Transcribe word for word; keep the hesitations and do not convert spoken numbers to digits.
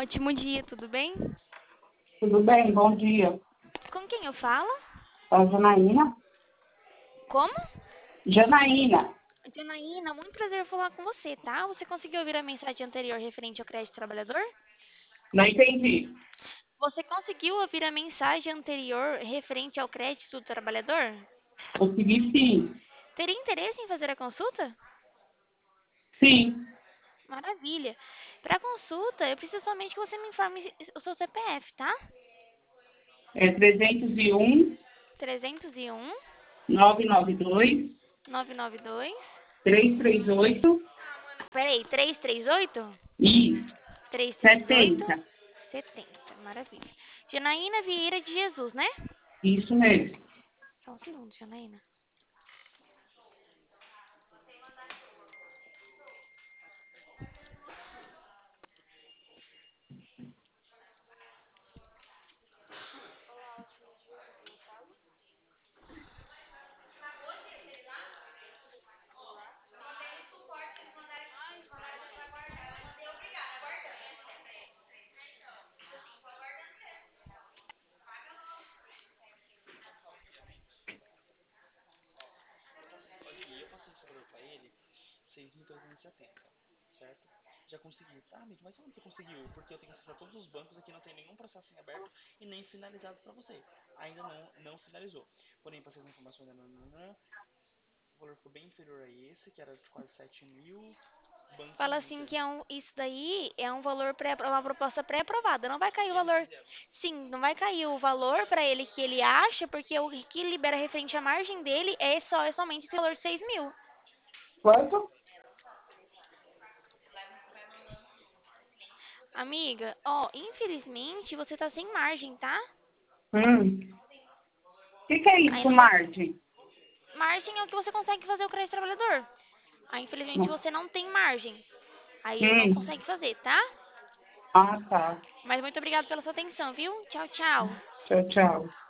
ótimo dia, tudo bem? Tudo bem? Bom dia. Com quem eu falo? É a Janaína? Como? Janaína. Janaína, muito prazer falar com você, tá? Você conseguiu ouvir a mensagem anterior referente ao crédito trabalhador? Não entendi. Você conseguiu ouvir a mensagem anterior referente ao crédito do trabalhador? Consegui sim. Teria interesse em fazer a consulta? Sim. Maravilha. Para consulta, eu preciso somente que você me informe o seu C P F, tá? É trezentos e um, trezentos e um, novecentos e noventa e dois, novecentos e noventa e dois. trezentos e trinta e oito. Peraí, trezentos e trinta e oito? Isso. trezentos e trinta e oito, setenta. setenta. Maravilha. Janaína Vieira de Jesus, né? Isso mesmo. Só um segundo, Janaína. Aqui, eu passei esse valor pra ele, seis mil trezentos e setenta, certo? Já consegui. Ah, amigo, mas como você conseguiu? Porque eu tenho acesso a todos os bancos aqui, não tem nenhum processo em aberto e nem finalizado pra você. Ainda não, não finalizou. Porém, passei as informações, nananã, o valor ficou bem inferior a esse, que era de quase sete mil. Banco Fala assim Inter. que é um, isso daí é um valor pré, uma proposta pré-aprovada. Não vai cair o Eles valor. fizeram. Sim, não vai cair o valor para ele que ele acha, porque o que libera referente à margem dele é só é somente esse valor de seis mil. Quanto? Amiga, ó, infelizmente você tá sem margem, tá? Hum. O que, que é Aí isso, não vai. margem? Margem é o que você consegue fazer o crédito trabalhador. Aí infelizmente Não. você não tem margem. Aí não Hum. consegue fazer, tá? Ah, tá. Mas muito obrigada pela sua atenção, viu? Tchau, tchau. Tchau, tchau.